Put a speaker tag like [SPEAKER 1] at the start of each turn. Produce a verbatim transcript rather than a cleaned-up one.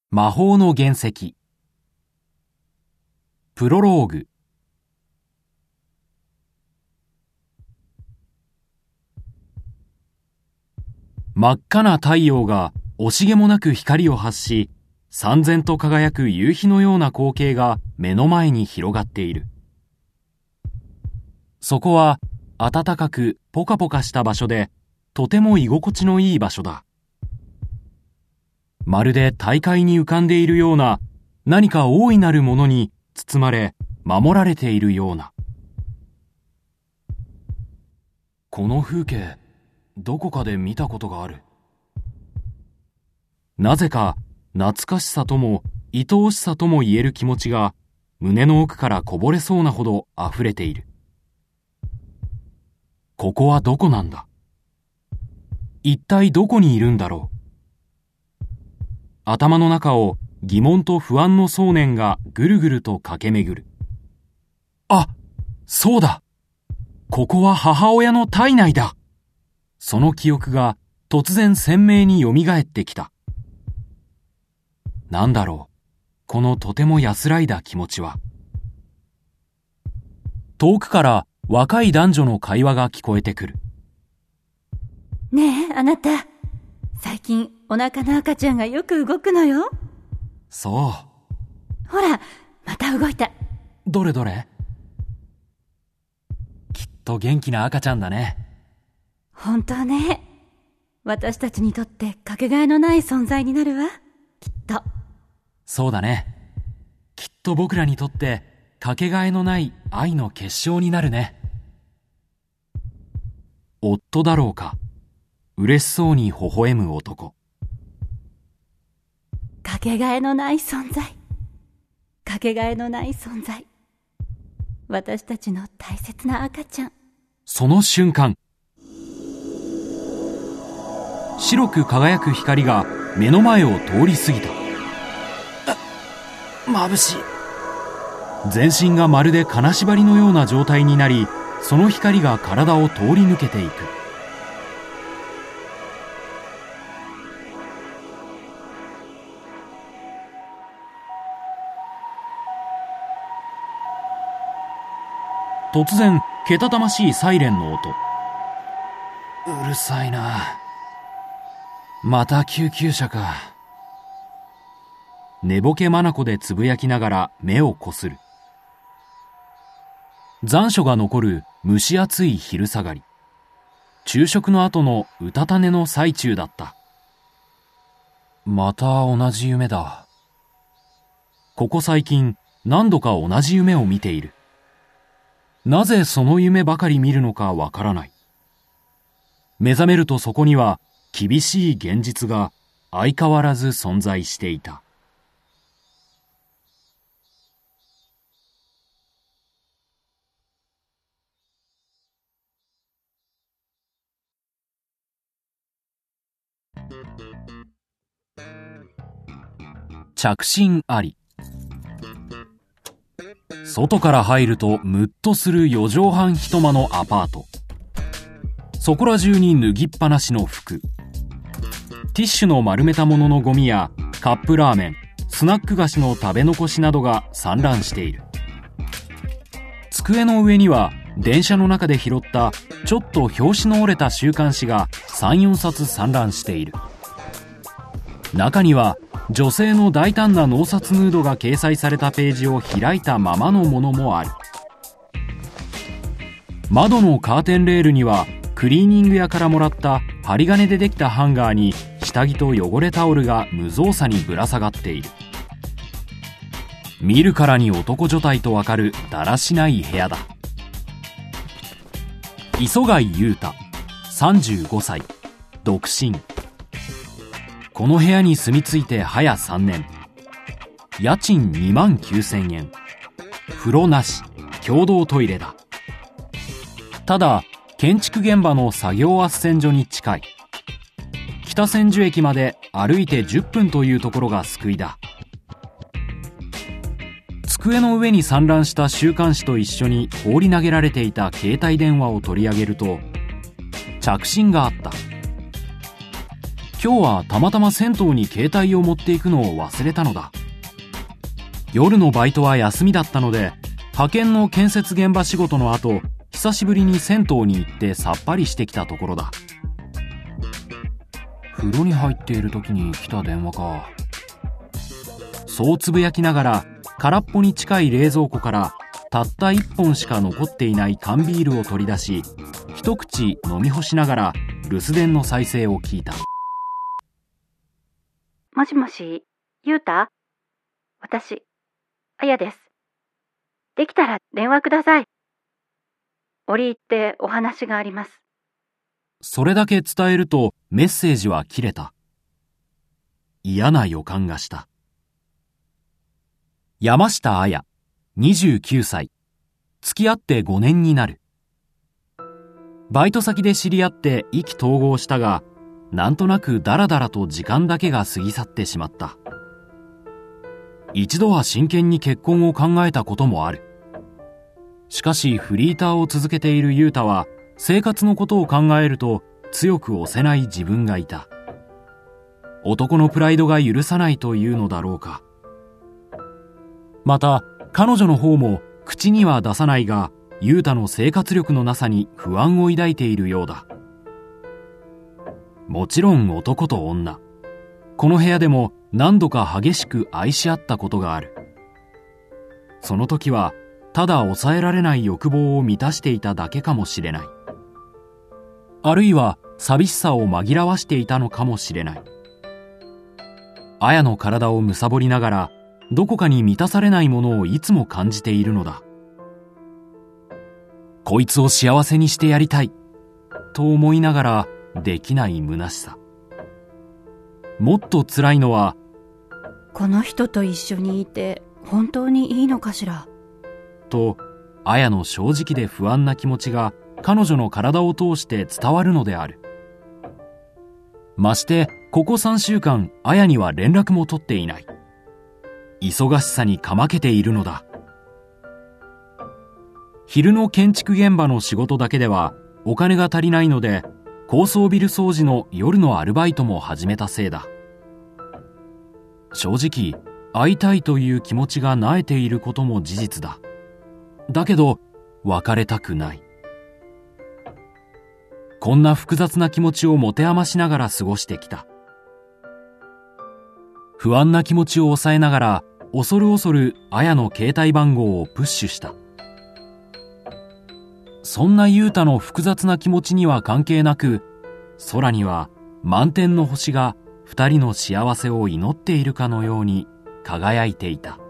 [SPEAKER 1] 魔法の原石。プロローグ。真っ赤な太陽が惜しげもなく光を発し、燦然と輝く夕日のような光景が目の前に広がっている。そこは暖かくポカポカした場所で、とても居心地のいい場所だ。まるで大海に浮かんでいるような、何か大いなるものに包まれ守られているような。この風景、どこかで見たことがある。なぜか懐かしさとも愛おしさとも言える気持ちが胸の奥からこぼれそうなほど溢れている。ここはどこなんだ。一体どこにいるんだろう。頭の中を疑問と不安の想念がぐるぐると駆け巡る。あ、そうだ。ここは母親の体内だ。その記憶が突然鮮明によみがえってきた。なんだろう、このとても安らいだ気持ちは。遠くから若い男女の会話が聞こえてくる。
[SPEAKER 2] ねえ、あなた。最近お腹の赤ちゃんがよく動くのよ。
[SPEAKER 1] そう。
[SPEAKER 2] ほら、また動いた。
[SPEAKER 1] どれどれ？きっと元気な赤ちゃんだね。
[SPEAKER 2] 本当ね。私たちにとってかけがえのない存在になるわ。きっと。
[SPEAKER 1] そうだね。きっと僕らにとってかけがえのない愛の結晶になるね。夫だろうか。嬉しそうに微笑む男。
[SPEAKER 2] かけがえのない存在。かけがえのない存在。私たちの大切な赤ちゃん。
[SPEAKER 1] その瞬間、白く輝く光が目の前を通り過ぎた。眩しい。全身がまるで金縛りのような状態になり、その光が体を通り抜けていく。突然、けたたましいサイレンの音。うるさいな。また救急車か。寝ぼけ眼でつぶやきながら目をこする。残暑が残る蒸し暑い昼下がり。昼食の後のうたた寝の最中だった。また同じ夢だ。ここ最近何度か同じ夢を見ている。なぜその夢ばかり見るのかわからない。目覚めるとそこには厳しい現実が相変わらず存在していた。着信あり。外から入るとムッとする四畳半一間のアパート。そこら中に脱ぎっぱなしの服。ティッシュの丸めたもののゴミやカップラーメン、スナック菓子の食べ残しなどが散乱している。机の上には電車の中で拾ったちょっと表紙の折れた週刊誌がさん、よんさつ散乱している。中には女性の大胆な脳殺ヌードが掲載されたページを開いたままのものもある。窓のカーテンレールにはクリーニング屋からもらった針金でできたハンガーに下着と汚れタオルが無造作にぶら下がっている。見るからに男所帯とわかるだらしない部屋だ。磯貝優太、さんじゅうごさい、独身。この部屋に住み着いて早さんねん。家賃にまんきゅうせんえん。風呂なし、共同トイレだ。ただ、建築現場の作業斡旋所に近い。北千住駅まで歩いてじゅっぷんというところが救いだ。机の上に散乱した週刊誌と一緒に放り投げられていた携帯電話を取り上げると、着信があった。 今日はたまたま銭湯に携帯を持っていくのを忘れたのだ。夜のバイトは休みだったので、派遣の建設現場仕事の後、久しぶりに銭湯に行ってさっぱりしてきたところだ。風呂に入っている時に来た電話か。そうつぶやきながら、空っぽに近い冷蔵庫からたった一本しか残っていない缶ビールを取り出し、一口飲み干しながら留守電の再生を聞いた。
[SPEAKER 2] もしもし、ゆうた？私、あやです。できたら電話ください。折り入ってお話があります。
[SPEAKER 1] それだけ伝えるとメッセージは切れた。嫌な予感がした。山下彩、にじゅうきゅうさい。付き合ってごねんになる。バイト先で知り合って意気投合したが、なんとなくダラダラと時間だけが過ぎ去ってしまった。一度は真剣に結婚を考えたこともある。しかしフリーターを続けている優太は、生活のことを考えると強く押せない自分がいた。男のプライドが許さないというのだろうか。また彼女の方も口には出さないが、優太の生活力のなさに不安を抱いているようだ。もちろん男と女、この部屋でも何度か激しく愛し合ったことがある。その時はただ抑えられない欲望を満たしていただけかもしれない。あるいは寂しさを紛らわしていたのかもしれない。綾の体を貪りながら、どこかに満たされないものをいつも感じているのだ。こいつを幸せにしてやりたいと思いながらできない虚しさ。もっと辛いのは、
[SPEAKER 2] この人と一緒にいて本当にいいのかしら
[SPEAKER 1] と、綾の正直で不安な気持ちが彼女の体を通して伝わるのである。ましてここさんしゅうかん綾には連絡も取っていない。忙しさにかまけているのだ。昼の建築現場の仕事だけではお金が足りないので、高層ビル掃除の夜のアルバイトも始めたせいだ。正直会いたいという気持ちが萎えていることも事実だ。だけど別れたくない。こんな複雑な気持ちを持て余しながら過ごしてきた。不安な気持ちを抑えながら、恐る恐る綾の携帯番号をプッシュした。そんな優太の複雑な気持ちには関係なく、空には満天の星が二人の幸せを祈っているかのように輝いていた。